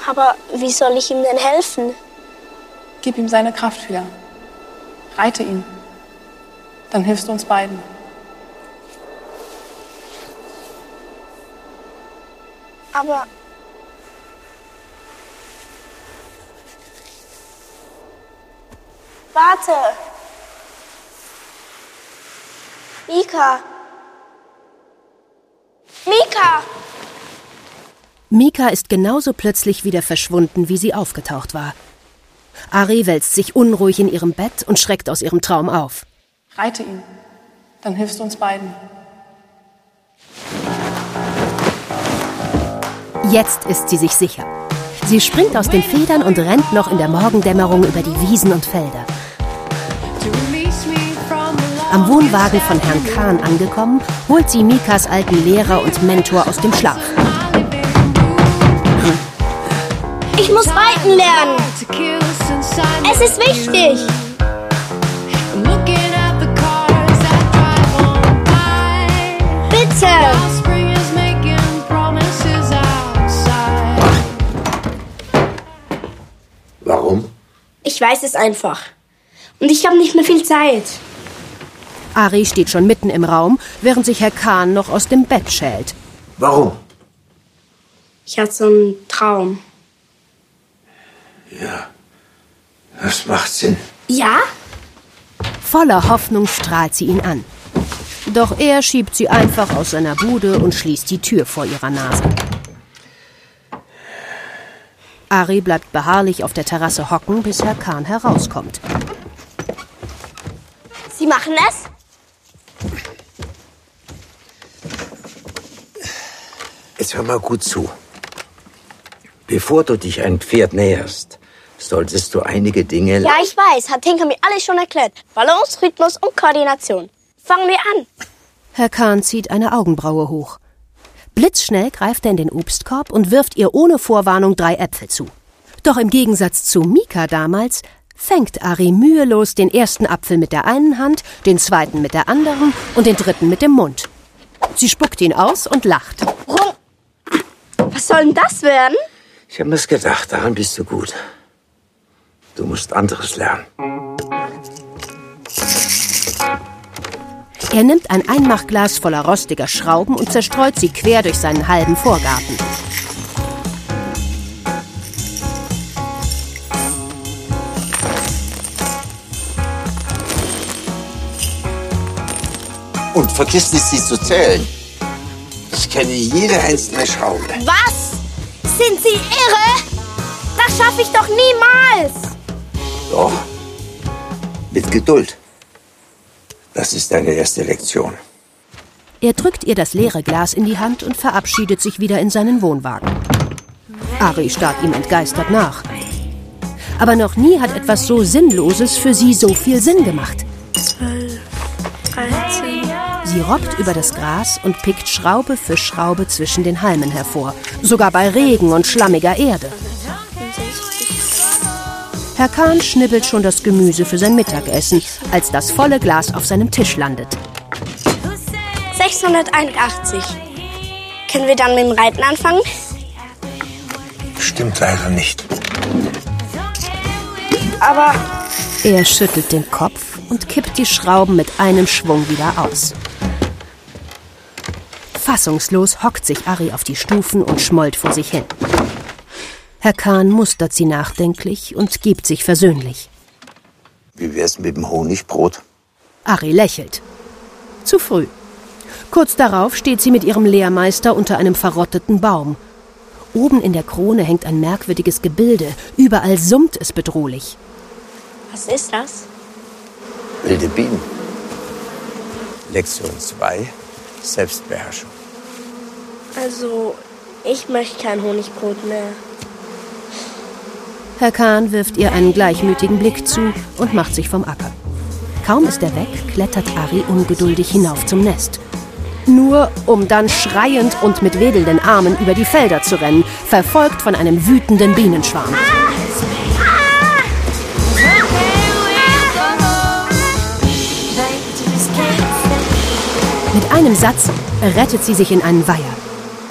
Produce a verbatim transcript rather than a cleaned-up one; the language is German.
Aber wie soll ich ihm denn helfen? Gib ihm seine Kraft wieder. Reite ihn. Dann hilfst du uns beiden. Aber... Warte! Mika! Mika! Mika ist genauso plötzlich wieder verschwunden, wie sie aufgetaucht war. Ari wälzt sich unruhig in ihrem Bett und schreckt aus ihrem Traum auf. Reite ihn. Dann hilfst du uns beiden. Jetzt ist sie sich sicher. Sie springt aus den Federn und rennt noch in der Morgendämmerung über die Wiesen und Felder. Am Wohnwagen von Herrn Kahn angekommen, holt sie Mikas alten Lehrer und Mentor aus dem Schlaf. Ich muss reiten lernen. Es ist wichtig. Bitte. Warum? Ich weiß es einfach. Und ich habe nicht mehr viel Zeit. Ari steht schon mitten im Raum, während sich Herr Kahn noch aus dem Bett schält. Warum? Ich hatte so einen Traum. Ja, das macht Sinn. Ja? Voller Hoffnung strahlt sie ihn an. Doch er schiebt sie einfach aus seiner Bude und schließt die Tür vor ihrer Nase. Ari bleibt beharrlich auf der Terrasse hocken, bis Herr Kahn herauskommt. Sie machen es? Jetzt hör mal gut zu. Bevor du dich einem Pferd näherst, solltest du einige Dinge... Ja, ich weiß. Hat Tinker mir alles schon erklärt. Balance, Rhythmus und Koordination. Fangen wir an. Herr Kahn zieht eine Augenbraue hoch. Blitzschnell greift er in den Obstkorb und wirft ihr ohne Vorwarnung drei Äpfel zu. Doch im Gegensatz zu Mika damals fängt Ari mühelos den ersten Apfel mit der einen Hand, den zweiten mit der anderen und den dritten mit dem Mund. Sie spuckt ihn aus und lacht. Was soll denn das werden? Ich habe mir's gedacht, daran bist du gut. Du musst anderes lernen. Er nimmt ein Einmachglas voller rostiger Schrauben und zerstreut sie quer durch seinen halben Vorgarten. Und vergiss nicht, sie zu zählen. Ich kenne jede einzelne Schraube. Was? Sind Sie irre? Das schaffe ich doch niemals. Doch. Mit Geduld. Das ist deine erste Lektion. Er drückt ihr das leere Glas in die Hand und verabschiedet sich wieder in seinen Wohnwagen. Ari starrt ihm entgeistert nach. Aber noch nie hat etwas so Sinnloses für sie so viel Sinn gemacht. zwölf, dreizehn... Sie robbt über das Gras und pickt Schraube für Schraube zwischen den Halmen hervor. Sogar bei Regen und schlammiger Erde. Herr Kahn schnibbelt schon das Gemüse für sein Mittagessen, als das volle Glas auf seinem Tisch landet. sechshunderteinundachtzig. Können wir dann mit dem Reiten anfangen? Stimmt leider nicht. Aber... Er schüttelt den Kopf und kippt die Schrauben mit einem Schwung wieder aus. Fassungslos hockt sich Ari auf die Stufen und schmollt vor sich hin. Herr Kahn mustert sie nachdenklich und gibt sich versöhnlich. Wie wär's mit dem Honigbrot? Ari lächelt. Zu früh. Kurz darauf steht sie mit ihrem Lehrmeister unter einem verrotteten Baum. Oben in der Krone hängt ein merkwürdiges Gebilde. Überall summt es bedrohlich. Was ist das? Wilde Bienen. Lektion zwei. Selbstbeherrschung. Also, ich möchte kein Honigbrot mehr. Herr Kahn wirft ihr einen gleichmütigen Blick zu und macht sich vom Acker. Kaum ist er weg, klettert Ari ungeduldig hinauf zum Nest. Nur um dann schreiend und mit wedelnden Armen über die Felder zu rennen, verfolgt von einem wütenden Bienenschwarm. Mit einem Satz rettet sie sich in einen Weiher.